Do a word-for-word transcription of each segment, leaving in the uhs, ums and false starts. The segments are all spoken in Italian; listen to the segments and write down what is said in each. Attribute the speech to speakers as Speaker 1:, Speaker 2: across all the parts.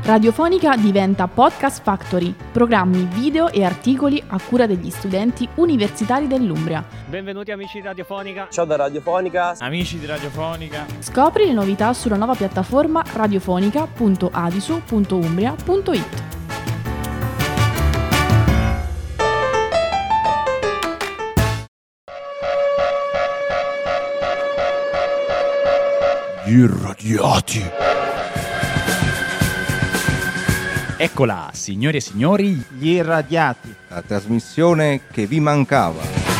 Speaker 1: Radiofonica diventa Podcast Factory, programmi, video e articoli a cura degli studenti universitari dell'Umbria.
Speaker 2: Benvenuti amici di Radiofonica.
Speaker 3: Ciao da Radiofonica.
Speaker 4: Amici di Radiofonica.
Speaker 1: Scopri le novità sulla nuova piattaforma radiofonica punto adisu punto umbria punto it.
Speaker 5: Gli irradiati.
Speaker 4: Eccola, signore e signori,
Speaker 6: Gli irradiati.
Speaker 5: La trasmissione che vi mancava.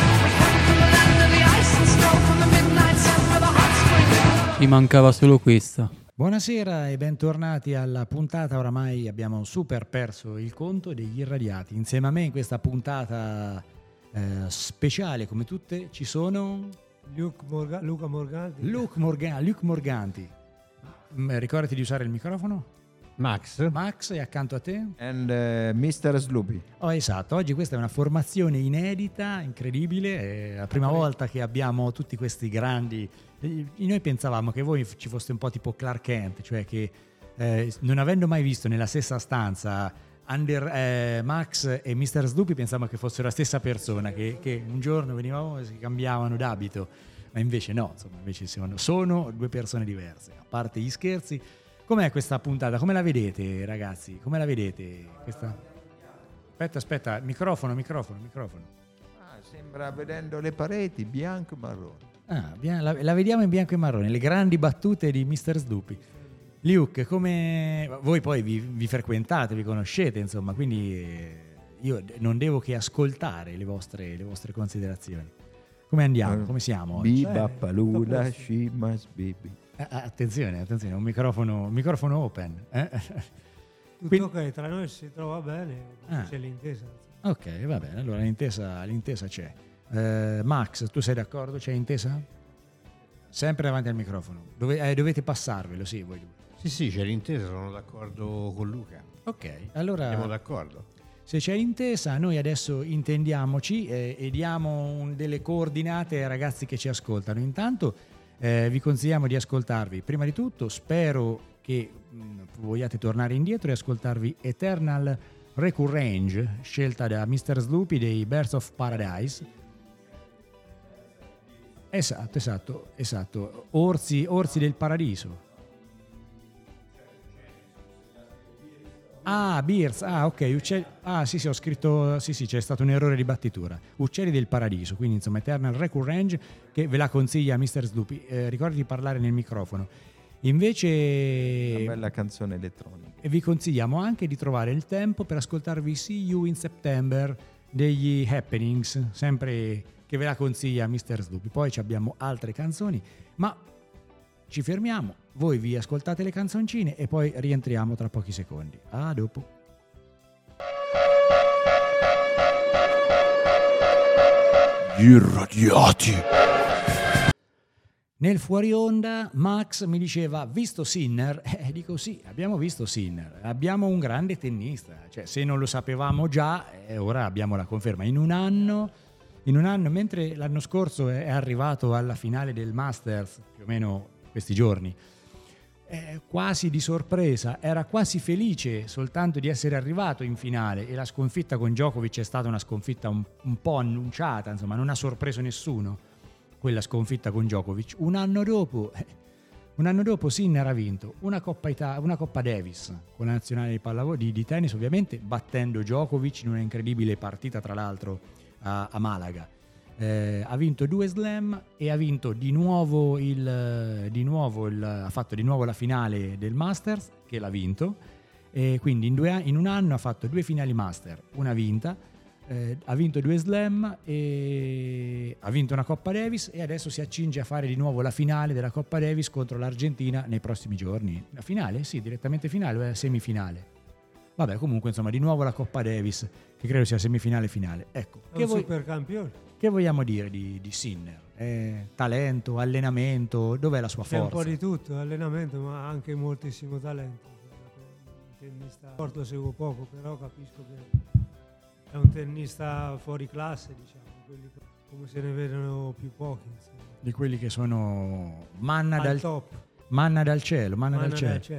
Speaker 7: Ci mancava solo questa.
Speaker 8: Buonasera e bentornati alla puntata, oramai abbiamo super perso il conto degli irradiati. Insieme a me in questa puntata eh, speciale come tutte ci sono
Speaker 9: Luke Morga- Luca Morganti.
Speaker 8: Luke, Morga- Luke Morganti. Mm, Ricordati di usare il microfono.
Speaker 9: Max.
Speaker 8: Max e accanto a te?
Speaker 6: And uh, mister Sloopy.
Speaker 8: Oh, esatto, oggi questa è una formazione inedita, incredibile, è la prima volta che abbiamo tutti questi grandi. Noi pensavamo che voi ci foste un po' tipo Clark Kent, cioè che eh, non avendo mai visto nella stessa stanza Under, eh, Max e mister Sloopy, pensavamo che fossero la stessa persona, che, che un giorno venivamo e si cambiavano d'abito, ma invece no, insomma, invece sono, sono due persone diverse. A parte gli scherzi, com'è questa puntata? Come la vedete, ragazzi? Come la vedete? Questa... Aspetta, aspetta, microfono, microfono, microfono.
Speaker 6: Ah, sembra vedendo le pareti bianco e marrone.
Speaker 8: Ah, la, la vediamo in bianco e marrone, le grandi battute di mister Sloopy. Luke, come voi poi vi, vi frequentate, vi conoscete, insomma, quindi eh, io non devo che ascoltare le vostre, le vostre considerazioni. Come andiamo? Come siamo oggi?
Speaker 6: Biba palula, she must be.
Speaker 8: Eh, attenzione, attenzione, un microfono, un microfono open. Eh?
Speaker 9: Tutto
Speaker 8: Quindi...
Speaker 9: ok, tra noi si trova bene,
Speaker 8: Ah.
Speaker 9: c'è l'intesa.
Speaker 8: Ok, va bene, allora l'intesa, l'intesa c'è. Eh, Max, tu sei d'accordo? C'è intesa? Sempre davanti al microfono. Dove, eh, dovete passarvelo, sì, voi due.
Speaker 10: Sì, sì, c'è l'intesa, sono d'accordo con Luca.
Speaker 8: Ok, allora
Speaker 10: Siamo d'accordo.
Speaker 8: se c'è intesa noi adesso intendiamoci eh, e diamo un, delle coordinate ai ragazzi che ci ascoltano. Intanto eh, vi consigliamo di ascoltarvi, prima di tutto spero che mh, vogliate tornare indietro e ascoltarvi Eternal Recurrenge, scelta da mister Sloopy dei Birds of Paradise. Esatto, esatto, esatto, Orsi, Orsi del Paradiso. Ah, Beers, ah ok, uccelli, ah sì sì ho scritto, sì sì c'è stato un errore di battitura, Uccelli del Paradiso, quindi insomma Eternal Recurrenge che ve la consiglia mister Sloopy, eh, ricordi di parlare nel microfono. Invece
Speaker 6: Una bella canzone elettronica.
Speaker 8: vi consigliamo anche di trovare il tempo per ascoltarvi See You in September degli Happenings, sempre che ve la consiglia mister Sloopy. Poi ci abbiamo altre canzoni, ma ci fermiamo, voi vi ascoltate le canzoncine e poi rientriamo tra pochi secondi. A dopo.
Speaker 5: Gli irradiati.
Speaker 8: Nel fuori onda Max mi diceva visto Sinner? Eh, dico sì, abbiamo visto Sinner, abbiamo un grande tennista, cioè se non lo sapevamo già, eh, ora abbiamo la conferma. In un anno, in un anno, mentre l'anno scorso è arrivato alla finale del Masters, più o meno questi giorni, eh, quasi di sorpresa, era quasi felice soltanto di essere arrivato in finale e la sconfitta con Djokovic è stata una sconfitta un, un po' annunciata, insomma non ha sorpreso nessuno quella sconfitta con Djokovic. Un anno dopo, eh, un anno dopo Sinner ha vinto una Coppa, Ita- una Coppa Davis con la nazionale di pallavolo di, di tennis, ovviamente battendo Djokovic in una incredibile partita tra l'altro a, a Malaga. Eh, ha vinto due slam e ha vinto di nuovo il, di nuovo il, ha fatto di nuovo la finale del Masters che l'ha vinto, e quindi in, due, in un anno ha fatto due finali Master, una vinta, eh, ha vinto due slam e ha vinto una Coppa Davis e adesso si accinge a fare di nuovo la finale della Coppa Davis contro l'Argentina nei prossimi giorni. La finale? Sì, direttamente finale o è semifinale? Vabbè, comunque insomma di nuovo la Coppa Davis che credo sia semifinale finale. Ecco,
Speaker 9: È
Speaker 8: che
Speaker 9: un
Speaker 8: voi...
Speaker 9: super campione.
Speaker 8: Che vogliamo dire di, di Sinner? Eh, talento, allenamento, dov'è la sua
Speaker 9: C'è
Speaker 8: forza?
Speaker 9: un po' di tutto, allenamento, ma anche moltissimo talento. Un tennista, sport lo seguo poco, però capisco che è un tennista fuori classe, diciamo, quelli come se ne vedono più pochi. Insomma.
Speaker 8: Di quelli che sono manna
Speaker 9: Al
Speaker 8: dal
Speaker 9: top.
Speaker 8: manna dal cielo, manna,
Speaker 9: Manna
Speaker 8: dal cielo.
Speaker 9: dal cielo, sì.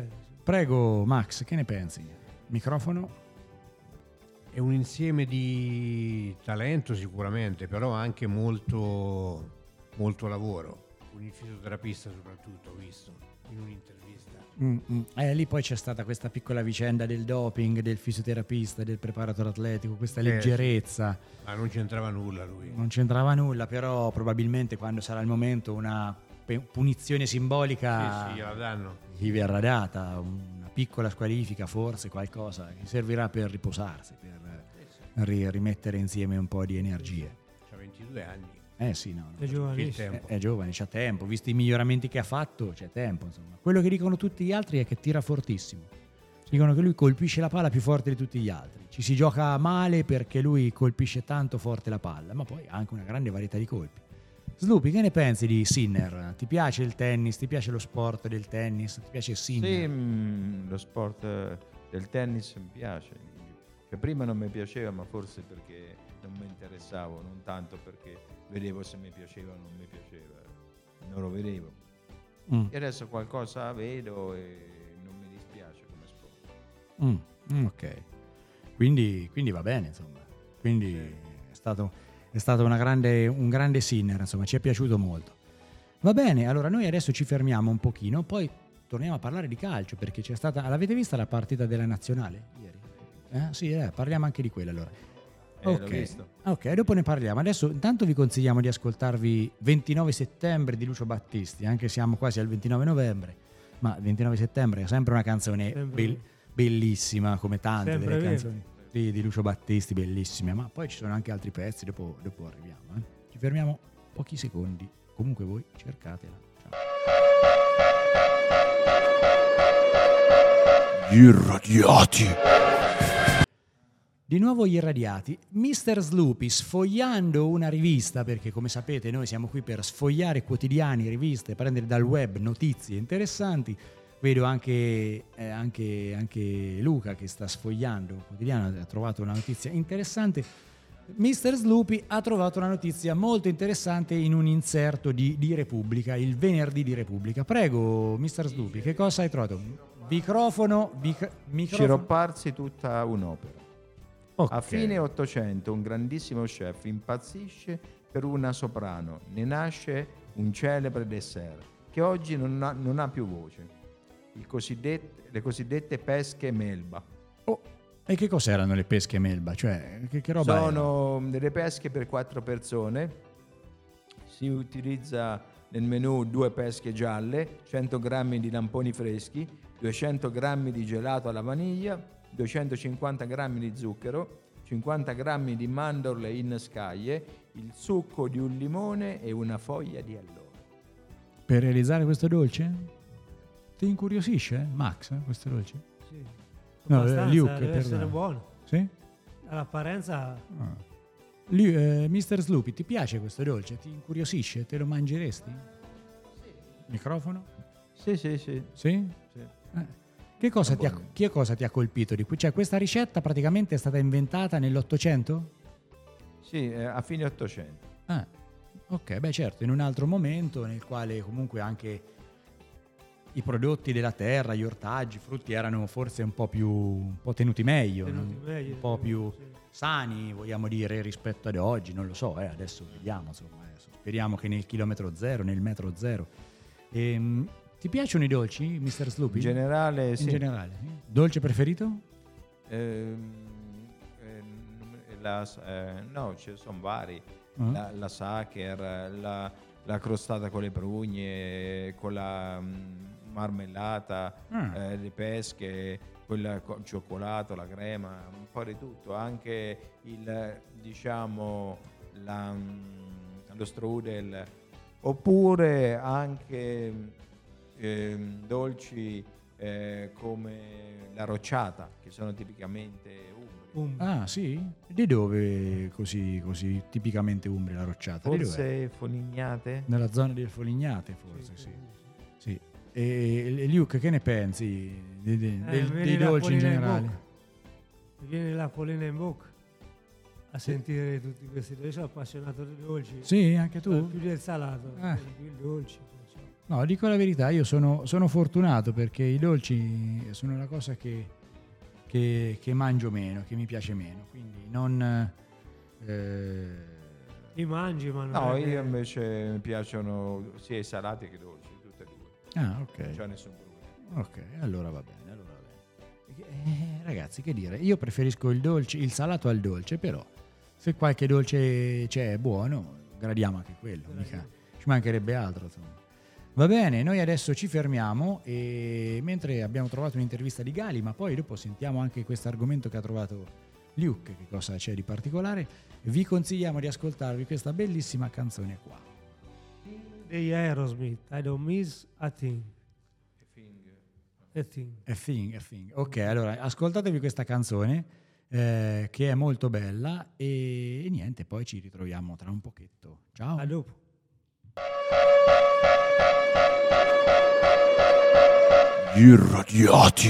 Speaker 8: Prego Max, che ne pensi? Microfono?
Speaker 10: È un insieme di talento sicuramente, però anche molto, molto lavoro. Con il fisioterapista soprattutto, ho visto in un'intervista.
Speaker 8: Mm-hmm. Eh, lì poi c'è stata questa piccola vicenda del doping, del fisioterapista, del preparatore atletico, questa
Speaker 10: Eh,
Speaker 8: leggerezza.
Speaker 10: Ma non c'entrava nulla lui.
Speaker 8: Non c'entrava nulla, però probabilmente quando sarà il momento una pe- punizione simbolica
Speaker 10: Sì, sì, gliela danno.
Speaker 8: gli verrà data, una piccola squalifica, forse qualcosa che servirà per riposarsi, per ri- rimettere insieme un po' di energie.
Speaker 10: C'ha ventidue anni.
Speaker 8: Eh sì, no, no.
Speaker 9: È giovanissimo.
Speaker 8: È, è giovane, c'ha tempo, visto i miglioramenti che ha fatto, c'è tempo, insomma. Quello che dicono tutti gli altri è che tira fortissimo. Dicono che lui colpisce la palla più forte di tutti gli altri. Ci si gioca male perché lui colpisce tanto forte la palla, ma poi ha anche una grande varietà di colpi. Sloopy, che ne pensi di Sinner? Ti piace il tennis? Ti piace lo sport del tennis? Ti piace Sinner?
Speaker 6: Sì, mm, lo sport eh, del tennis mi piace. Cioè, prima non mi piaceva, ma forse perché non mi interessavo, non tanto perché vedevo se mi piaceva o non mi piaceva. Non lo vedevo.
Speaker 8: Mm.
Speaker 6: E adesso qualcosa vedo e non mi dispiace come sport.
Speaker 8: Mm, mm, ok, quindi, quindi va bene, insomma. Quindi
Speaker 6: Sì.
Speaker 8: è stato, è stato una grande, un grande Sinner, insomma, ci è piaciuto molto. Va bene, allora noi adesso ci fermiamo un pochino, poi torniamo a parlare di calcio, perché c'è stata... L'avete vista la partita della nazionale ieri? Eh? Sì, eh, parliamo anche di quella allora.
Speaker 6: Eh, l'ho
Speaker 8: Ok,
Speaker 6: visto.
Speaker 8: ok, dopo ne parliamo. Adesso intanto vi consigliamo di ascoltarvi ventinove settembre di Lucio Battisti, anche se siamo quasi al ventinove novembre, ma ventinove settembre è sempre una canzone
Speaker 9: Sempre.
Speaker 8: bel- bellissima, come tante
Speaker 9: Sempre
Speaker 8: delle
Speaker 9: vero.
Speaker 8: canzoni di, di Lucio Battisti, bellissime, ma poi ci sono anche altri pezzi, dopo, dopo arriviamo. Eh. Ci fermiamo pochi secondi, comunque voi cercatela. Ciao.
Speaker 5: Gli irradiati.
Speaker 8: Di nuovo gli irradiati. mister Sloopy, sfogliando una rivista, perché come sapete noi siamo qui per sfogliare quotidiani, riviste, prendere dal web notizie interessanti. Vedo anche, eh, anche, anche Luca che sta sfogliando il quotidiano, ha trovato una notizia interessante. mister Sloopy ha trovato una notizia molto interessante in un inserto di, di Repubblica, il venerdì di Repubblica. Prego, mister Sloopy, che cosa hai trovato? Microfono, bic- microfono.
Speaker 6: Sciropparsi tutta un'opera.
Speaker 8: Ok.
Speaker 6: A fine Ottocento un grandissimo chef impazzisce per una soprano, ne nasce un celebre dessert che oggi non ha, non ha più voce, Il cosiddette- le cosiddette pesche melba.
Speaker 8: Oh, e che cos'erano le pesche melba? Cioè, che, che roba
Speaker 6: Sono delle pesche per quattro persone, si utilizza nel menù due pesche gialle, cento grammi di lamponi freschi, duecento grammi di gelato alla vaniglia, duecentocinquanta grammi di zucchero, cinquanta grammi di mandorle in scaglie, il succo di un limone e una foglia di alloro.
Speaker 8: Per realizzare questo dolce? Ti incuriosisce, Max, eh, questo dolce?
Speaker 9: Sì.
Speaker 8: No,
Speaker 9: Abbastanza,
Speaker 8: Luke,
Speaker 9: deve essere
Speaker 8: perdona.
Speaker 9: buono.
Speaker 8: Sì?
Speaker 9: All'apparenza
Speaker 8: Ah. Lu- eh, mister Sloopy, ti piace questo dolce? Ti incuriosisce? Te lo mangeresti? Microfono?
Speaker 6: Sì, sì, sì.
Speaker 8: Sì?
Speaker 6: sì.
Speaker 8: Eh. Che cosa,
Speaker 6: È
Speaker 8: ti ha,
Speaker 6: buono.
Speaker 8: che cosa ti ha colpito di qui? Cioè, questa ricetta praticamente è stata inventata nell'Ottocento?
Speaker 6: Sì, eh, a fine Ottocento.
Speaker 8: Ah, ok, beh certo, in un altro momento nel quale comunque anche i prodotti della terra, gli ortaggi, i frutti erano forse un po' più un po' tenuti meglio,
Speaker 9: Tenuti
Speaker 8: no?
Speaker 9: meglio,
Speaker 8: un po' più
Speaker 9: sì.
Speaker 8: sani, vogliamo dire, rispetto ad oggi, non lo so, eh, adesso vediamo, insomma, adesso speriamo che nel chilometro zero, nel metro zero. Ehm, ti piacciono i dolci, mister Sloopy?
Speaker 6: In generale,
Speaker 8: In
Speaker 6: sì.
Speaker 8: generale, sì. Dolce preferito?
Speaker 6: Ehm, eh, la, eh, no, ci sono vari.
Speaker 8: Ah.
Speaker 6: La, la Sacher, la, la crostata con le prugne, con la mm, marmellata,
Speaker 8: Ah.
Speaker 6: eh, le pesche, quella con cioccolato, la crema, un po' di tutto. Anche il, diciamo, la, mm, lo strudel. Oppure anche ehm, dolci eh, come la rocciata, che sono tipicamente umbri.
Speaker 9: Um,
Speaker 8: Ah, sì? Di dove così, così tipicamente umbria la rocciata? Di dov'è?
Speaker 6: Forse Fonignate?
Speaker 8: Nella zona del Folignate, forse, sì. Sì. E, e Luke, che ne pensi dei, dei-
Speaker 9: Eh,
Speaker 8: del-
Speaker 9: vieni
Speaker 8: dei
Speaker 9: la
Speaker 8: dolci in
Speaker 9: polina in
Speaker 8: generale?
Speaker 9: bocca. Mi viene la polina in bocca a sentire tutti questi dolci. Io sono appassionato di dolci.
Speaker 8: Sì, anche tu?
Speaker 9: Eh, più del salato,
Speaker 8: Eh.
Speaker 9: più il dolce. Perciò.
Speaker 8: No, dico la verità, io sono, sono fortunato perché i dolci sono una cosa che, che, che mangio meno, che mi piace meno, quindi non... Eh...
Speaker 9: Li mangi, ma non
Speaker 6: No,
Speaker 9: è che-
Speaker 6: io invece mi piacciono sia i salati che i dolci, tutte e due.
Speaker 8: Ah, ok.
Speaker 6: Non c'è nessun problema.
Speaker 8: Ok, allora va bene, allora va bene. Eh, ragazzi, che dire, io preferisco il dolce, il salato al dolce, però se qualche dolce c'è buono, gradiamo anche quello, mica ci mancherebbe altro, insomma. Va bene, noi adesso ci fermiamo e mentre abbiamo trovato un'intervista di Gali, ma poi dopo sentiamo anche questo argomento che ha trovato Luke, che cosa c'è di particolare, vi consigliamo di ascoltarvi questa bellissima canzone qua.
Speaker 9: degli Aerosmith, I don't miss a thing. A thing.
Speaker 8: A Thing, a Thing. Ok, allora ascoltatevi questa canzone eh, che è molto bella e, e niente, poi ci ritroviamo tra un pochetto. Ciao.
Speaker 9: A dopo.
Speaker 5: Gli irradiati.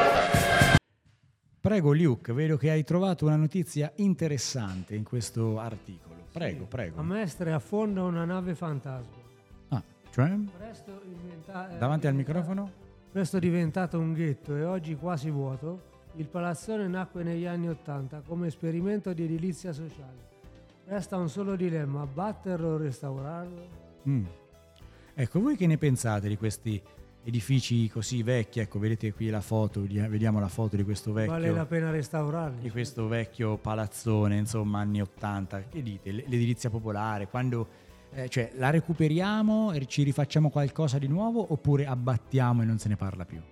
Speaker 8: Prego Luke, vedo che hai trovato una notizia interessante in questo articolo. Prego, prego.
Speaker 9: A Mestre affonda una nave fantasma.
Speaker 8: Ah, cioè?
Speaker 9: Presto inventa- eh,
Speaker 8: Davanti al
Speaker 9: diventa-
Speaker 8: microfono?
Speaker 9: Presto diventato un ghetto e oggi quasi vuoto, il palazzone nacque negli anni Ottanta come esperimento di edilizia sociale. Resta un solo dilemma, abbatterlo o restaurarlo?
Speaker 8: Mm. Ecco, voi che ne pensate di questi edifici così vecchi? Ecco, vedete qui la foto, di- vediamo la foto di questo vecchio...
Speaker 9: Vale la pena restaurarli?
Speaker 8: di questo vecchio palazzone, insomma, anni ottanta. Che dite? L- L'edilizia popolare, quando eh, cioè la recuperiamo e ci rifacciamo qualcosa di nuovo oppure abbattiamo e non se ne parla più?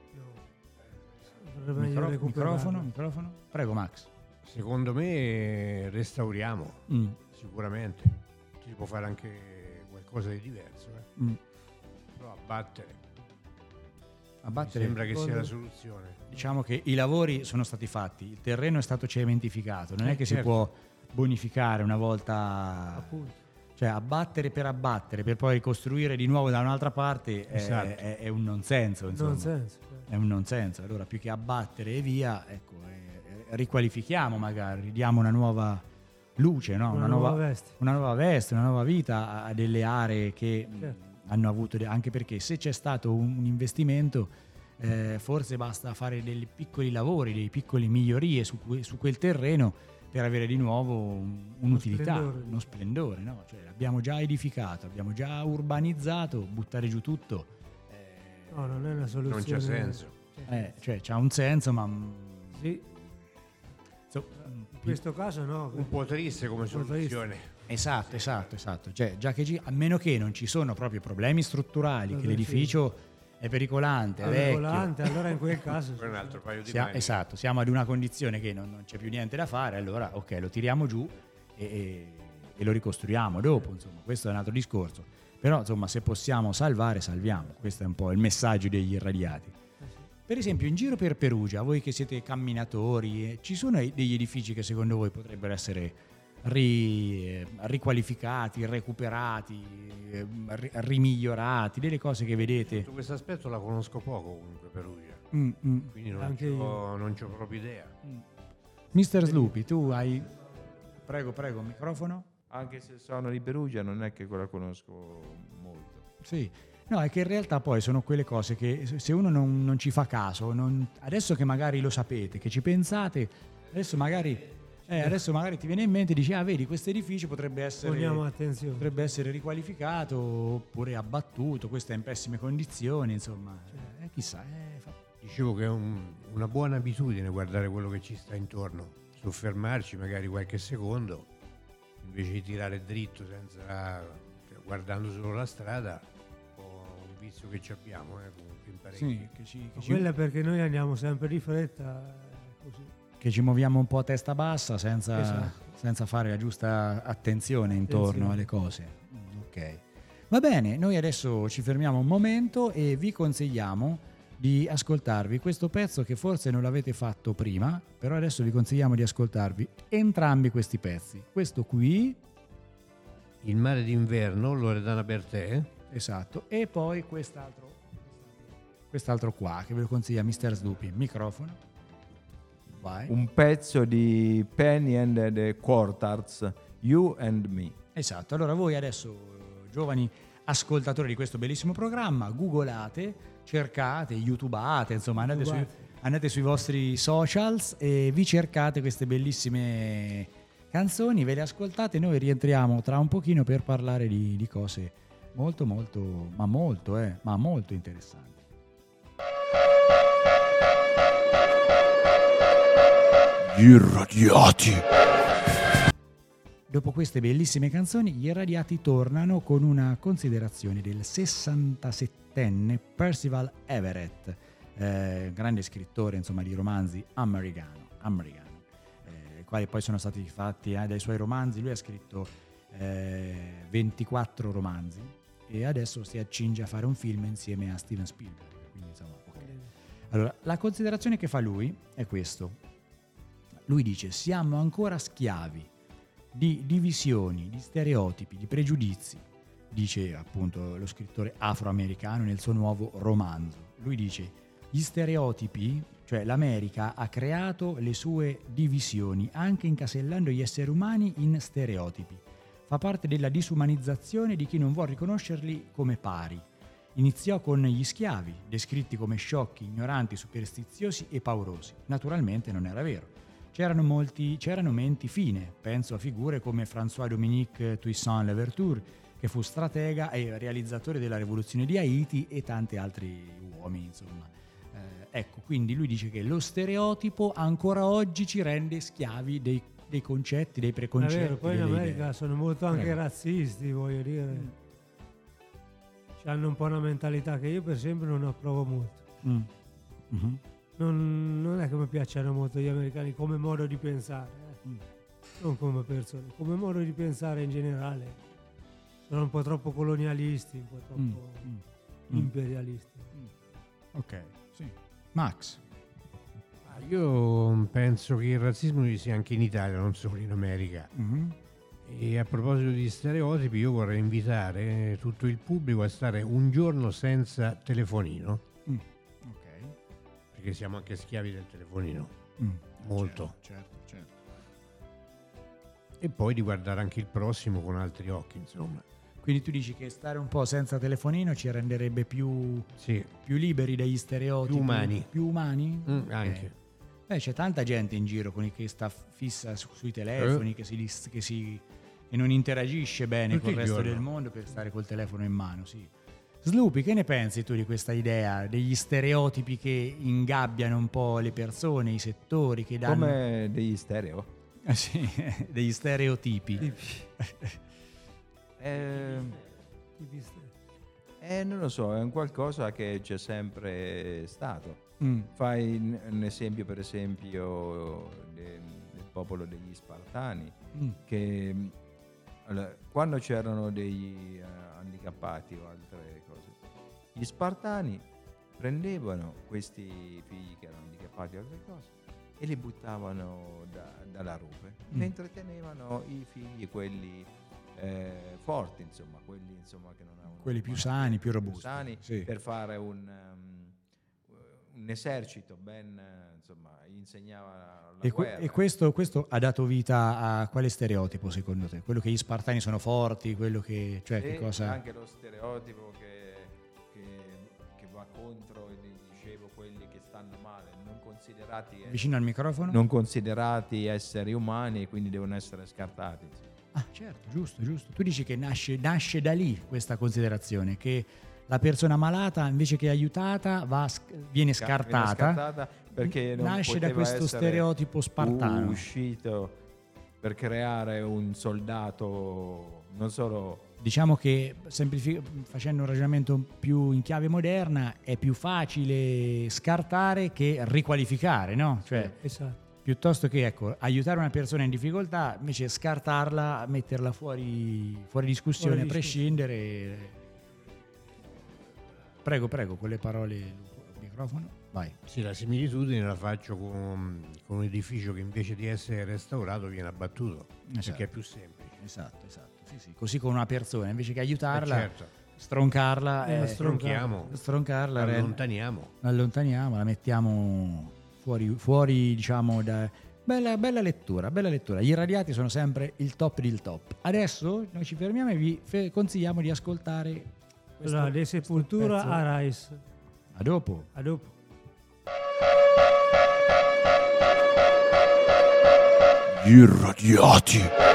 Speaker 9: Sarebbe meglio
Speaker 8: Micro-
Speaker 9: recuperarli.
Speaker 8: microfono, microfono? Prego Max.
Speaker 10: Secondo me restauriamo,
Speaker 8: Mm.
Speaker 10: sicuramente. Si può fare anche qualcosa di diverso, eh.
Speaker 8: Mm.
Speaker 10: Però abbattere,
Speaker 8: Abbattere,
Speaker 10: mi sembra che sia la
Speaker 9: Secondo-
Speaker 10: soluzione.
Speaker 8: diciamo che i lavori sono stati fatti, il terreno è stato cementificato, non è
Speaker 10: Eh,
Speaker 8: che si
Speaker 10: certo.
Speaker 8: può bonificare una volta,
Speaker 9: Appunto.
Speaker 8: cioè abbattere per abbattere per poi ricostruire di nuovo da un'altra parte è,
Speaker 10: Esatto.
Speaker 8: è- è un non senso, insomma.
Speaker 9: Non senso. certo.
Speaker 8: È un non senso, allora più che abbattere e via, ecco, eh, eh, riqualifichiamo magari, diamo una nuova luce, no?
Speaker 9: Una nuova veste.
Speaker 8: una nuova veste, una nuova vita a, a delle aree che mh,
Speaker 9: Certo.
Speaker 8: hanno avuto, de- anche perché se c'è stato un, un investimento eh, forse basta fare dei piccoli lavori, dei piccoli migliorie su, que- su quel terreno per avere di nuovo un- un'utilità,
Speaker 9: splendore.
Speaker 8: uno splendore, no? Cioè, abbiamo già edificato, abbiamo già urbanizzato, buttare giù tutto. eh,
Speaker 9: No, non è una soluzione.
Speaker 10: Non c'è senso.
Speaker 8: eh, cioè c'ha un senso, ma mm,
Speaker 9: Sì,
Speaker 8: so-
Speaker 9: in questo caso no.
Speaker 10: Un po' triste come
Speaker 9: Un po' triste.
Speaker 10: soluzione.
Speaker 8: esatto, esatto, esatto. Cioè, già che ci- a meno che non ci sono proprio problemi strutturali,
Speaker 9: Vabbè,
Speaker 8: che l'edificio è pericolante, è vecchio.
Speaker 9: Volante, allora in quel caso
Speaker 10: Poi un altro paio di
Speaker 8: Sia-
Speaker 10: maniche.
Speaker 8: esatto, siamo ad una condizione che non, non c'è più niente da fare, allora ok, lo tiriamo giù e, e- e lo ricostruiamo dopo, insomma, questo è un altro discorso. Però, insomma, se possiamo salvare, salviamo. Questo è un po' il messaggio degli irradiati. Per esempio, in giro per Perugia, voi che siete camminatori, eh, ci sono degli edifici che secondo voi potrebbero essere ri- eh, riqualificati, recuperati, eh, ri- rimigliorati, delle cose che vedete?
Speaker 10: Su questo aspetto la conosco poco comunque Perugia,
Speaker 8: Mm, mm.
Speaker 10: quindi non
Speaker 9: Anche
Speaker 10: ho, non c'ho proprio idea.
Speaker 8: mister Sloopy, tu hai... Prego, prego, microfono?
Speaker 6: Anche se sono di Perugia non è che quella conosco molto.
Speaker 8: Sì, no, è che in realtà poi sono quelle cose che se- se uno non, non ci fa caso, non- adesso che magari lo sapete, che ci pensate, adesso magari, eh, adesso magari ti viene in mente e dici, ah vedi, questo edificio potrebbe essere,
Speaker 9: Poniamo attenzione.
Speaker 8: potrebbe essere riqualificato oppure abbattuto, questo è in pessime condizioni, insomma, eh, chissà. eh, fa-
Speaker 10: Dicevo che è un- una buona abitudine guardare quello che ci sta intorno, soffermarci magari qualche secondo, invece di tirare dritto senza, cioè, guardando solo la strada, un po' un vizio che ci abbiamo, eh, comunque in parecchi.
Speaker 8: sì, che ci, che ci-
Speaker 9: Quella è perché noi andiamo sempre di fretta, eh, così.
Speaker 8: che ci muoviamo un po' a testa bassa senza,
Speaker 9: Esatto.
Speaker 8: senza fare la giusta attenzione intorno
Speaker 9: Attenzione.
Speaker 8: alle cose. Mm, ok. Va bene, noi adesso ci fermiamo un momento e vi consigliamo di ascoltarvi questo pezzo che forse non l'avete fatto prima, però adesso vi consigliamo di ascoltarvi entrambi questi pezzi. Questo qui,
Speaker 10: Il mare d'inverno, Loredana Bertè,
Speaker 8: esatto, e poi quest'altro, quest'altro qua che ve lo consiglia mister Snoopy. Microfono. Vai.
Speaker 6: Un pezzo di Penny and the Quartards, You and Me.
Speaker 8: Esatto, allora voi adesso, giovani ascoltatori di questo bellissimo programma, googolate, cercate, youtubate, insomma andate, sui, andate sui vostri socials e vi cercate queste bellissime canzoni, ve le ascoltate, noi rientriamo tra un pochino per parlare di, di cose molto molto, ma molto, eh, ma molto interessanti.
Speaker 5: Gli irradiati.
Speaker 8: Dopo queste bellissime canzoni, gli irradiati tornano con una considerazione del sessantasettenne Percival Everett, eh, grande scrittore, insomma, di romanzi americano, americano eh, quali poi sono stati fatti eh, dai suoi romanzi. Lui ha scritto eh, ventiquattro romanzi e adesso si accinge a fare un film insieme a Steven Spielberg. Quindi, insomma, okay. Allora, la considerazione che fa lui è questo. Lui dice: siamo ancora schiavi di divisioni, di stereotipi, di pregiudizi, dice appunto lo scrittore afroamericano nel suo nuovo romanzo. Lui dice: gli stereotipi, cioè l'America ha creato le sue divisioni anche incasellando gli esseri umani in stereotipi. Fa parte della disumanizzazione di chi non vuol riconoscerli come pari. Iniziò con gli schiavi, descritti come sciocchi, ignoranti, superstiziosi e paurosi. Naturalmente non era vero. C'erano molti, c'erano menti fine, penso a figure come François-Dominique Toussaint Louverture, che fu stratega e realizzatore della rivoluzione di Haiti, e tanti altri uomini, insomma. Eh, ecco, quindi lui dice che lo stereotipo ancora oggi ci rende schiavi dei, dei concetti, dei preconcetti. È vero,
Speaker 9: poi in America
Speaker 8: idee.
Speaker 9: Sono molto anche
Speaker 8: Prego.
Speaker 9: razzisti, voglio dire. Mm. Hanno un po' una mentalità che io per esempio non approvo molto. Mm. Mm-hmm. Non, non è che mi piacciono molto gli americani come modo di pensare, eh. mm. non come persone, come modo di pensare in generale. Sono un po' troppo colonialisti, un po' troppo mm. Mm. imperialisti.
Speaker 8: Mm. Ok, sì. Max?
Speaker 10: Io penso che il razzismo ci sia anche in Italia, non solo in America. Mm-hmm. E a proposito di stereotipi, io vorrei invitare tutto il pubblico a stare un giorno senza telefonino. Mm. Perché siamo anche schiavi del telefonino, mm, molto.
Speaker 8: Certo, certo, certo.
Speaker 10: E poi di guardare anche il prossimo con altri occhi, insomma.
Speaker 8: Quindi tu dici che stare un po' senza telefonino ci renderebbe più,
Speaker 10: sì.
Speaker 8: più liberi dagli stereotipi?
Speaker 10: Più umani.
Speaker 8: Più umani?
Speaker 10: Mm, okay. Anche.
Speaker 8: Beh, c'è tanta gente in giro con i che sta fissa su, sui telefoni, eh. che, si, che, si, che non interagisce bene Tutti con il resto giorno. del mondo per stare col telefono in mano, sì. Sloopy, che ne pensi tu di questa idea degli stereotipi che ingabbiano un po' le persone, i settori, che danno...
Speaker 6: Come degli stereo?
Speaker 8: Ah, sì, degli stereotipi.
Speaker 6: eh, eh, non lo so, è un qualcosa che c'è sempre stato. Mm. Fai un esempio, per esempio, del, del popolo degli Spartani, mm. che allora, quando c'erano degli uh, handicappati o altre cose, gli Spartani prendevano questi figli che erano handicappati o altre cose e li buttavano da, dalla rupe, mm. mentre tenevano i figli, quelli eh, forti, insomma, quelli insomma che non avevano
Speaker 8: quelli più sani, più robusti,
Speaker 6: più sani, sì. per fare un, um, un esercito ben, insomma, gli insegnava la
Speaker 8: e,
Speaker 6: guerra.
Speaker 8: Que- e questo, questo ha dato vita a quale stereotipo secondo te? Quello che gli Spartani sono forti, quello che, cioè,
Speaker 6: e
Speaker 8: che cosa?
Speaker 6: Anche lo stereotipo che, che, che va contro, dicevo, quelli che stanno male, non considerati
Speaker 8: vicino al microfono,
Speaker 6: non considerati esseri umani e quindi devono essere scartati.
Speaker 8: Ah, certo, giusto, giusto. Tu dici che nasce, nasce da lì questa considerazione, che la persona malata invece che aiutata va, viene scartata,
Speaker 6: viene scartata perché non
Speaker 8: nasce da questo stereotipo spartano
Speaker 6: uscito per creare un soldato, non solo.
Speaker 8: Diciamo che semplific- facendo un ragionamento più in chiave moderna è più facile scartare che riqualificare, no? Cioè,
Speaker 9: esatto.
Speaker 8: Piuttosto che, ecco, aiutare una persona in difficoltà, invece scartarla, metterla fuori, fuori discussione, fuori a prescindere. Prego, prego, con le parole al microfono, vai.
Speaker 10: Sì, la similitudine la faccio con, con un edificio che invece di essere restaurato viene abbattuto, esatto. perché è più semplice.
Speaker 8: Esatto, esatto. Sì, sì. Così con una persona, invece che aiutarla,
Speaker 10: eh certo.
Speaker 8: stroncarla,
Speaker 10: eh,
Speaker 8: eh,
Speaker 10: stronchiamo,
Speaker 8: stroncarla,
Speaker 10: allontaniamo.
Speaker 8: Allontaniamo, la mettiamo fuori, fuori diciamo, da... Bella, bella lettura, bella lettura. Gli irradiati sono sempre il top del top. Adesso noi ci fermiamo e vi fe- consigliamo di ascoltare questo,
Speaker 9: Allora, De Sepultura
Speaker 8: pezzo.
Speaker 9: a Rais.
Speaker 8: A dopo.
Speaker 9: A dopo.
Speaker 5: Gli irradiati.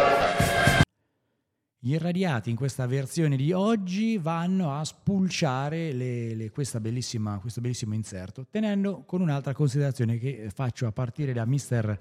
Speaker 8: Gli irradiati in questa versione di oggi vanno a spulciare le, le, questa bellissima, questo bellissimo inserto, tenendo con un'altra considerazione che faccio a partire da mister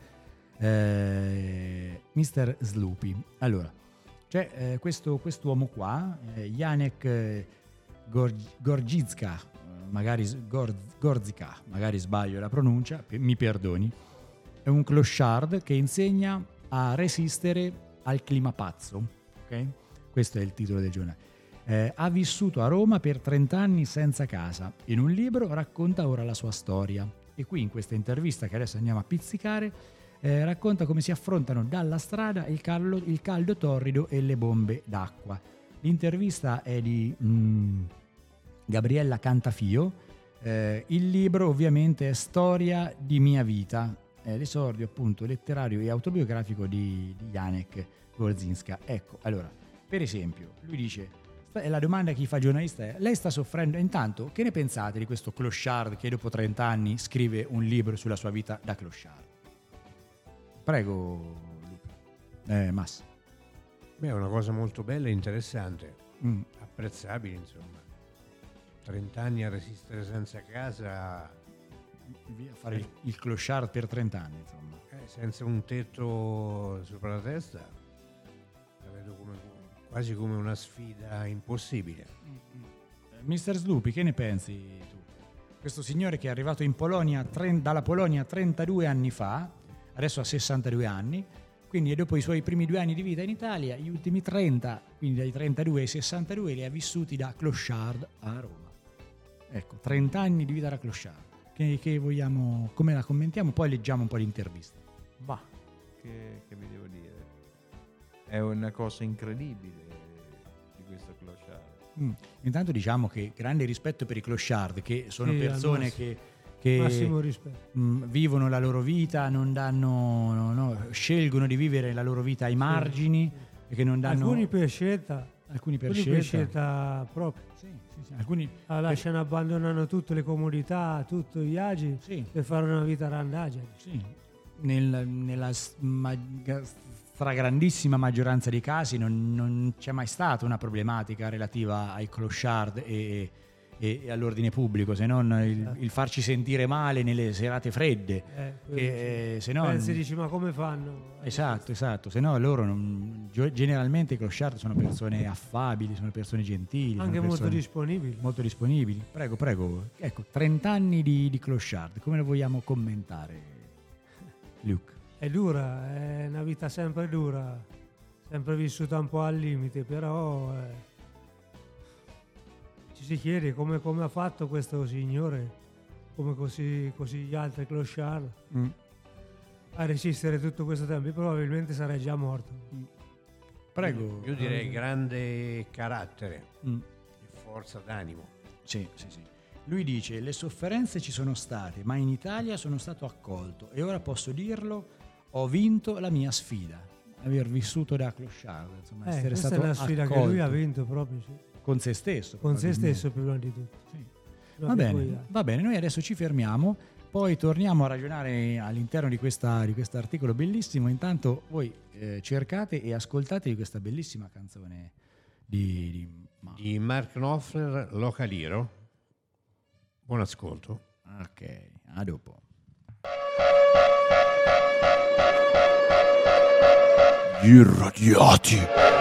Speaker 8: eh, mister Sloopy. Allora, c'è eh, questo quest'uomo qua, eh, Janek eh, Gorg- Gorgizka, magari Gorz- Gorzika, magari sbaglio la pronuncia, pe- mi perdoni, è un clochard che insegna a resistere al clima pazzo. Okay? Questo è il titolo del giornale. Eh, ha vissuto a Roma per trenta anni senza casa. In un libro racconta ora la sua storia. E qui in questa intervista che adesso andiamo a pizzicare eh, racconta come si affrontano dalla strada il caldo, il caldo torrido e le bombe d'acqua. L'intervista è di mm, Gabriella Cantafio. Eh, il libro ovviamente è Storia di mia vita, è l'esordio appunto letterario e autobiografico di, di Janek Gorzinska. Ecco, allora, per esempio, lui dice, la domanda che gli fa il giornalista è, lei sta soffrendo, intanto, che ne pensate di questo clochard che dopo trenta anni scrive un libro sulla sua vita da clochard? Prego, Luca. Eh, Mass.
Speaker 10: Beh, è una cosa molto bella e interessante,
Speaker 8: Mm.
Speaker 10: apprezzabile, insomma. trenta anni a resistere senza casa,
Speaker 8: Via a fare il, il clochard per trenta anni, insomma.
Speaker 10: eh, senza un tetto sopra la testa, la vedo come, quasi come una sfida impossibile.
Speaker 8: mister Sloopy, che ne pensi tu? Questo signore che è arrivato in Polonia tre, dalla Polonia trentadue anni fa, adesso ha sessantadue anni, quindi dopo i suoi primi due anni di vita in Italia, gli ultimi trenta, quindi dai trentadue ai sessantadue, li ha vissuti da clochard a Roma. Ecco, trenta anni di vita da clochard. Che, che vogliamo, come la commentiamo? Poi leggiamo un po' di interviste.
Speaker 6: Ma che, che vi devo dire? È una cosa incredibile di questo clochard.
Speaker 8: Mm. Intanto diciamo che grande rispetto per i clochard, che sono
Speaker 9: Sì,
Speaker 8: persone
Speaker 9: al
Speaker 8: che, che
Speaker 9: Massimo rispetto.
Speaker 8: mh, vivono la loro vita, non danno, no, no, scelgono di vivere la loro vita ai margini e che non danno
Speaker 9: Alcuni per scelta,
Speaker 8: alcuni per
Speaker 9: alcuni per
Speaker 8: scelta.
Speaker 9: scelta proprio.
Speaker 8: Sì, sì, sì. Alcuni
Speaker 9: Ah, lasciano, abbandonano tutte le comodità, tutti i viaggi
Speaker 8: sì,
Speaker 9: per fare una vita randaggia.
Speaker 8: sì. Nel- nella s- ma- stragrandissima maggioranza dei casi non, non c'è mai stata una problematica relativa ai clochard e, e- e all'ordine pubblico, se non il, il farci sentire male nelle serate fredde.
Speaker 9: Eh,
Speaker 8: Che, eh, se no,
Speaker 9: Pensi, dici, ma come fanno?
Speaker 8: esatto, esatto, se no loro non- gio- generalmente i clochard sono persone affabili, sono persone gentili,
Speaker 9: Anche
Speaker 8: sono
Speaker 9: molto
Speaker 8: persone
Speaker 9: disponibili.
Speaker 8: molto disponibili. Prego, prego. Ecco, trenta anni di, di clochard, come lo vogliamo commentare, Luke?
Speaker 9: È dura, è una vita sempre dura, sempre vissuta un po' al limite, però eh, ci si chiede come, come ha fatto questo signore, come così, così gli altri clochard,
Speaker 8: Mm.
Speaker 9: a resistere tutto questo tempo. Io probabilmente sarei già morto.
Speaker 8: Prego.
Speaker 10: Io direi grande carattere
Speaker 8: Mm.
Speaker 10: e forza d'animo.
Speaker 8: Sì, sì, sì. Lui dice, le sofferenze ci sono state, ma in Italia sono stato accolto e ora posso dirlo, ho vinto la mia sfida. Aver vissuto da clochard, insomma,
Speaker 9: Eh,
Speaker 8: essere
Speaker 9: questa
Speaker 8: stato
Speaker 9: è una sfida
Speaker 8: accolto
Speaker 9: che lui ha vinto proprio, sì.
Speaker 8: con se stesso.
Speaker 9: Con se
Speaker 8: probabilmente.
Speaker 9: stesso prima di tutto.
Speaker 8: Sì.
Speaker 9: No,
Speaker 8: Va
Speaker 9: che
Speaker 8: bene,
Speaker 9: poi,
Speaker 8: va bene, noi adesso ci fermiamo, poi torniamo a ragionare all'interno di questa di questo articolo bellissimo. Intanto voi eh, cercate e ascoltate di questa bellissima canzone di, di, ma-
Speaker 10: Di Mark Knopfler, Localiro. Buon ascolto.
Speaker 8: Ok, a dopo.
Speaker 5: Gli irradiati.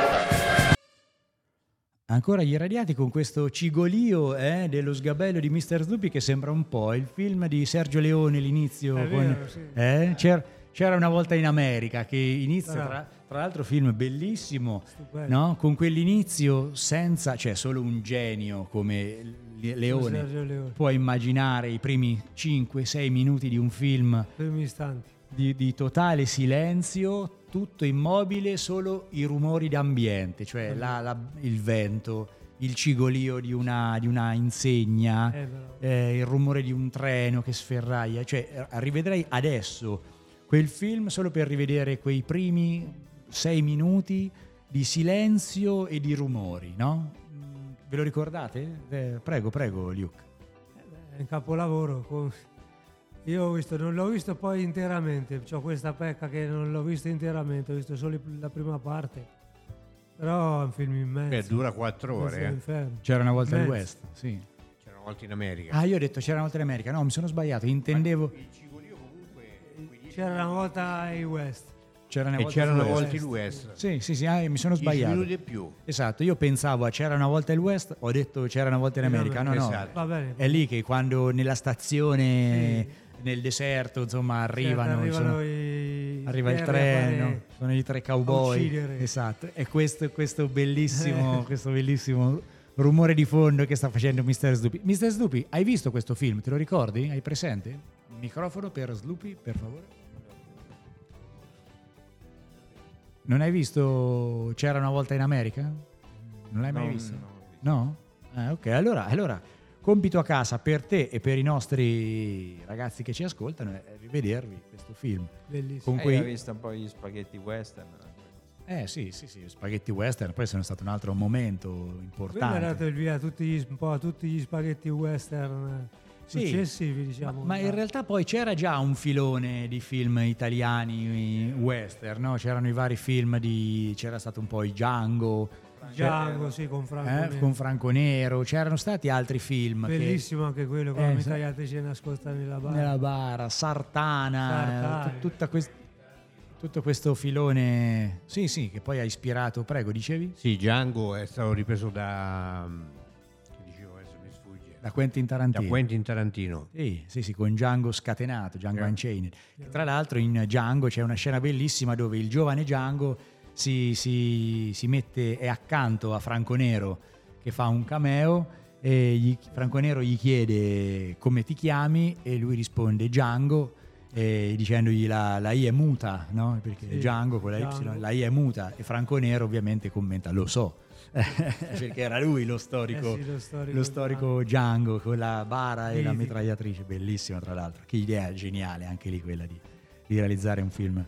Speaker 8: Ancora gli irradiati con questo cigolio eh, dello sgabello di mister Sloopy che sembra un po' il film di Sergio Leone, l'inizio.
Speaker 9: È
Speaker 8: con,
Speaker 9: vero, sì.
Speaker 8: eh, c'era, c'era una volta in America che inizia,
Speaker 9: Bravo.
Speaker 8: tra, tra l'altro film bellissimo,
Speaker 9: Stupendo.
Speaker 8: no? Con quell'inizio senza, cioè solo un genio come Le- Leone
Speaker 9: Sergio Leone.
Speaker 8: può immaginare i primi cinque sei minuti di un film
Speaker 9: Primi istanti.
Speaker 8: di, di totale silenzio, tutto immobile, solo i rumori d'ambiente, cioè la- la- il vento, il cigolio di una, di una insegna,
Speaker 9: Eh, però.
Speaker 8: eh, il rumore di un treno che sferraia. Cioè, eh, rivedrei adesso quel film solo per rivedere quei primi sei minuti di silenzio e di rumori, no? Mm, Ve lo ricordate? Eh, prego, prego, Luke.
Speaker 9: È un capolavoro. con- Io ho visto, non l'ho visto poi interamente, ho questa pecca che non l'ho visto interamente, ho visto solo la prima parte. Però è un film immenso.
Speaker 10: Beh, dura quattro
Speaker 9: Questo
Speaker 10: ore.
Speaker 9: è
Speaker 10: eh.
Speaker 9: inferno.
Speaker 8: C'era una volta il
Speaker 9: Immenso.
Speaker 8: West, sì.
Speaker 10: C'era una volta in America.
Speaker 8: Ah, io ho detto c'era una volta in America. No, mi sono sbagliato, intendevo...
Speaker 10: Il Cigorio comunque... quei dieci
Speaker 9: C'era una volta i West.
Speaker 8: C'era una
Speaker 10: E
Speaker 8: volta
Speaker 10: c'era
Speaker 8: il
Speaker 10: una
Speaker 8: West.
Speaker 10: volta il West.
Speaker 8: Sì, sì, sì, ah, mi sono
Speaker 10: dieci
Speaker 8: sbagliato.
Speaker 10: minuti e più.
Speaker 8: Esatto, io pensavo a c'era una volta il West, ho detto c'era una volta in America. No, no,
Speaker 10: Esatto.
Speaker 9: Va bene.
Speaker 8: è lì che quando nella stazione, nel deserto, insomma, arrivano,
Speaker 9: Certo, arrivano
Speaker 8: sono-
Speaker 9: i
Speaker 8: arriva il
Speaker 9: schieri a
Speaker 8: treno,
Speaker 9: fare-
Speaker 8: sono i tre
Speaker 9: a
Speaker 8: cowboy.
Speaker 9: uccidere.
Speaker 8: Esatto, e questo, questo bellissimo, questo bellissimo rumore di fondo che sta facendo mister Snoopy. mister Snoopy, hai visto questo film? Te lo ricordi? Hai presente? Il microfono per Snoopy, per favore. Non hai visto C'era una volta in America? Non l'hai mai
Speaker 6: No,
Speaker 8: visto?
Speaker 6: no,
Speaker 8: No? Ah, ok, allora, allora compito a casa per te e per i nostri ragazzi che ci ascoltano è rivedervi questo film.
Speaker 9: Bellissimo.
Speaker 8: Con
Speaker 6: Eh,
Speaker 8: quei...
Speaker 6: io ho visto un po' gli spaghetti western.
Speaker 8: Eh sì, sì, sì, spaghetti western, poi sono stato un altro momento
Speaker 9: Quello ha
Speaker 8: importante.
Speaker 9: dato il via a tutti gli, un po' a tutti gli spaghetti western eh,
Speaker 8: Sì,
Speaker 9: successivi, diciamo.
Speaker 8: Ma, ma in realtà poi c'era già un filone di film italiani western, no? C'erano i vari film di... c'era stato un po' il Django,
Speaker 9: Django, sì, con Franco
Speaker 8: eh,
Speaker 9: Nero.
Speaker 8: con Franco Nero, c'erano stati altri film che...
Speaker 9: Bellissimo anche quello, con
Speaker 8: Eh,
Speaker 9: la
Speaker 8: sa-
Speaker 9: mitragliatrice nascosta nella barra.
Speaker 8: nella bara, Sartana,
Speaker 9: Sartana.
Speaker 8: t- tutta quest- tutto questo filone, sì sì, che poi ha ispirato, prego, dicevi?
Speaker 10: Sì, Django è stato ripreso da... che dicevo adesso mi sfugge.
Speaker 8: Da Quentin Tarantino.
Speaker 10: Da Quentin Tarantino.
Speaker 8: Sì, sì, sì, con Django scatenato, Django
Speaker 10: Yeah.
Speaker 8: Unchained. E tra l'altro in Django c'è una scena bellissima dove il giovane Django si, si- si mette, è accanto a Franco Nero che fa un cameo e gli- Franco Nero gli chiede come ti chiami e lui risponde Django, eh, dicendogli la, la I è muta, no? Perché
Speaker 9: Sì,
Speaker 8: Django con la
Speaker 9: Django.
Speaker 8: Y, la I è muta e Franco Nero ovviamente commenta lo so. Perché era lui lo storico,
Speaker 9: Eh sì, lo storico
Speaker 8: lo storico Django con la bara e la
Speaker 9: Mitico.
Speaker 8: mitragliatrice, bellissimo tra l'altro. Che idea geniale anche lì quella di, di realizzare un film.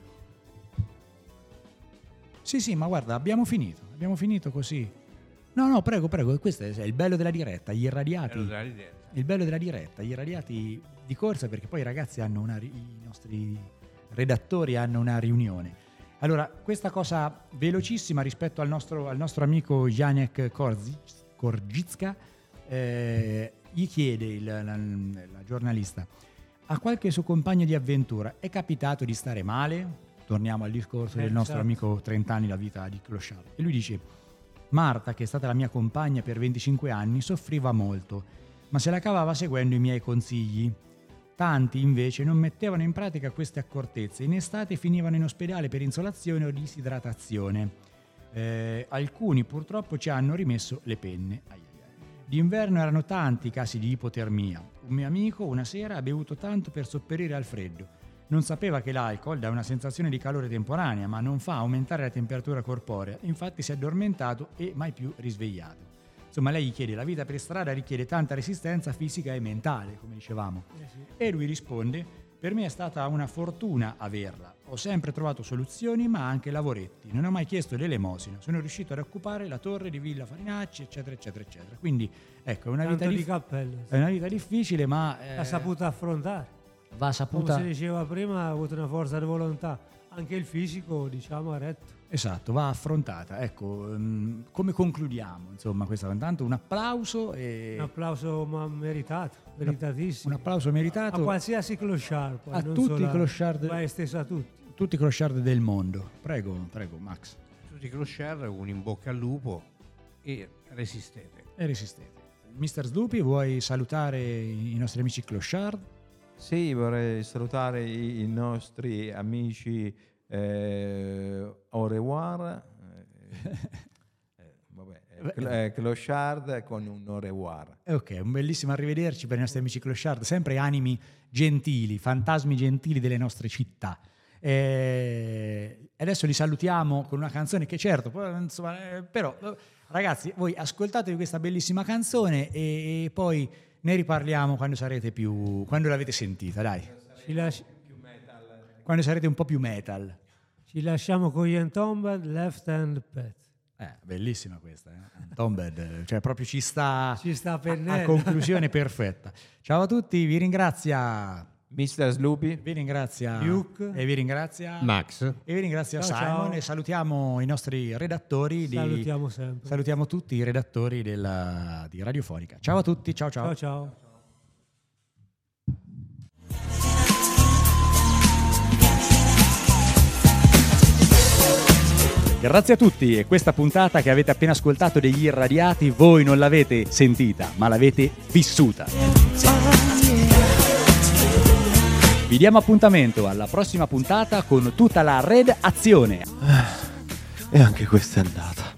Speaker 8: Sì, sì, ma guarda, abbiamo finito, abbiamo finito così. No, no, prego, prego, questo è il bello della diretta, gli irradiati.
Speaker 10: Bello della diretta.
Speaker 8: Il bello della diretta, gli irradiati di corsa, perché poi i ragazzi hanno una, ri- i nostri redattori hanno una riunione. Allora, questa cosa velocissima rispetto al nostro, al nostro amico Janek Korzic- Kordzicka, eh, gli chiede il- la, la giornalista, a qualche suo compagno di avventura è capitato di stare male? Torniamo al discorso
Speaker 9: Eh,
Speaker 8: del nostro
Speaker 9: certo.
Speaker 8: amico trenta anni, la vita di Clochard. E lui dice, Marta, che è stata la mia compagna per venticinque anni, soffriva molto, ma se la cavava seguendo i miei consigli. Tanti invece non mettevano in pratica queste accortezze. In estate finivano in ospedale per insolazione o disidratazione. Eh, alcuni purtroppo ci hanno rimesso le penne. Ai ai ai. D'inverno erano tanti i casi di ipotermia. Un mio amico una sera ha bevuto tanto per sopperire al freddo. Non sapeva che l'alcol dà una sensazione di calore temporanea, ma non fa aumentare la temperatura corporea. Infatti si è addormentato e mai più risvegliato. Insomma, lei gli chiede, la vita per strada richiede tanta resistenza fisica e mentale, come dicevamo. E lui risponde, per me è stata una fortuna averla. Ho sempre trovato soluzioni, ma anche lavoretti. Non ho mai chiesto l'elemosina. Sono riuscito a occupare la torre di Villa Farinacci, eccetera, eccetera, eccetera. Quindi, ecco, è una
Speaker 9: Tanto
Speaker 8: vita,
Speaker 9: di
Speaker 8: dif-
Speaker 9: cappello.
Speaker 8: è una vita difficile, ma eh,
Speaker 9: Ha saputo affrontare.
Speaker 8: va
Speaker 9: Come
Speaker 8: saputa...
Speaker 9: si diceva prima, ha avuto una forza di volontà. Anche il fisico, diciamo, ha retto.
Speaker 8: Esatto, va affrontata. Ecco, ehm, come concludiamo, insomma, questa intanto un applauso e
Speaker 9: Un applauso ma meritato, meritatissimo.
Speaker 8: un applauso meritato
Speaker 9: A qualsiasi clochard. poi,
Speaker 8: a
Speaker 9: non
Speaker 8: tutti
Speaker 9: solo
Speaker 8: i
Speaker 9: a-
Speaker 8: clochard.
Speaker 9: Ma è esteso a tutti.
Speaker 8: tutti i clochard del mondo. Prego, prego, Max.
Speaker 10: Tutti i Clochard, un in bocca al lupo e resistete.
Speaker 8: E resistete. mister Snoopy, vuoi salutare i nostri amici clochard?
Speaker 6: Sì, vorrei salutare i, i nostri amici eh, au revoir. Eh, eh, vabbè, eh, cl- eh, clochard con un au revoir.
Speaker 8: Eh, Ok, un bellissimo arrivederci per i nostri amici clochard, sempre animi gentili, fantasmi gentili delle nostre città. E adesso li salutiamo con una canzone che certo, poi, insomma, eh, però eh, ragazzi, voi ascoltatevi questa bellissima canzone e, e poi ne riparliamo quando sarete più, quando l'avete sentita, dai,
Speaker 9: Ci, lasci-
Speaker 8: quando sarete un po' più metal.
Speaker 9: ci lasciamo con gli Entombed, Left Hand Pet.
Speaker 8: Eh, bellissima questa, eh? Tombed, cioè proprio ci sta,
Speaker 9: Ci sta a
Speaker 8: a,
Speaker 9: pennello.
Speaker 8: a conclusione perfetta. Ciao a tutti, vi ringrazia
Speaker 6: mister Sloopy,
Speaker 8: vi ringrazia
Speaker 9: Luke.
Speaker 8: e vi ringrazia
Speaker 10: Max.
Speaker 8: e vi ringrazia
Speaker 9: Ciao,
Speaker 8: Simon
Speaker 9: ciao.
Speaker 8: e salutiamo i nostri redattori di,
Speaker 9: Salutiamo sempre.
Speaker 8: salutiamo tutti i redattori della, di Radiofonica. Ciao a tutti, ciao ciao.
Speaker 9: Ciao ciao.
Speaker 4: Grazie a tutti, e questa puntata che avete appena ascoltato degli Irradiati voi non l'avete sentita, ma l'avete vissuta. Vi diamo appuntamento alla prossima puntata con tutta la redazione.
Speaker 5: E anche questa è andata.